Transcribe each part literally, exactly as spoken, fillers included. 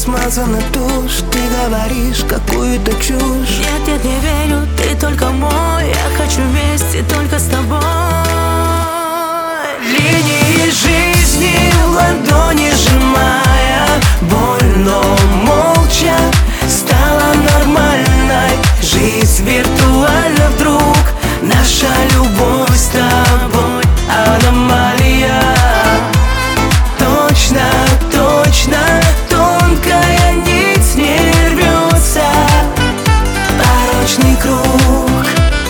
смазана тушь. Ты говоришь какую-то чушь. Нет, нет, не верю, ты только мой. Я хочу вместе только с тобой. Линии жизни в ладони сжимая, боль, но молча стала нормальной. Жизнь виртуальна вдруг, наша любовь с тобой аномалия. Точно, точно, тонкая нить не рвется, порочный круг.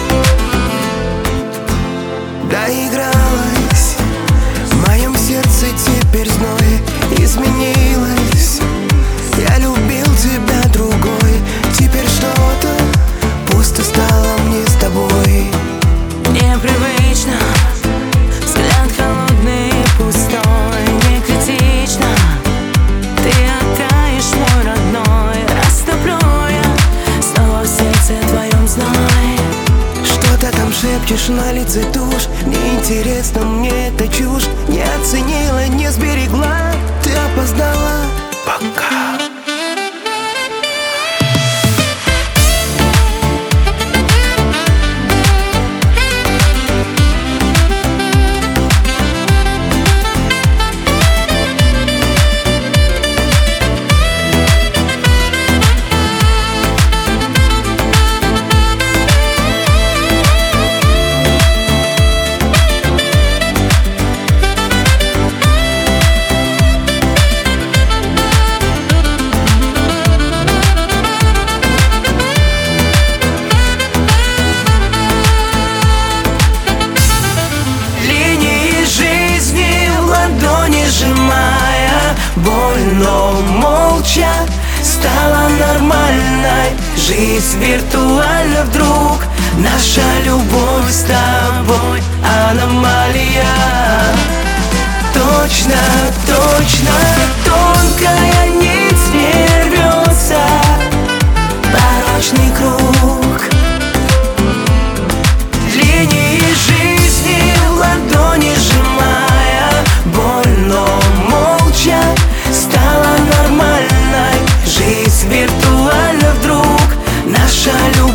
Доигралась, в моем сердце теперь зной. Изменилась, я любил тебя другой. Теперь что-то пусто стало мне с тобой. Непривычно, взгляд холодный и пустой. Не критично, ты оттаишь, мой родной. Растоплю я снова в сердце твоем зной. Что-то там шепчешь, на лице тушь. Неинтересно мне эта чушь. Не оценила, не сберегла, ты опоздала. Пока. Сжимая боль, но молча стала нормальной. Жизнь виртуальна вдруг, наша любовь с тобой аномалия. Точно, точно, тонкая нить не рвется, порочный круг. Линии жизни в ладони сжимая, боль, но молча стала нормальной. Жизнь виртуальна вдруг, наша любовь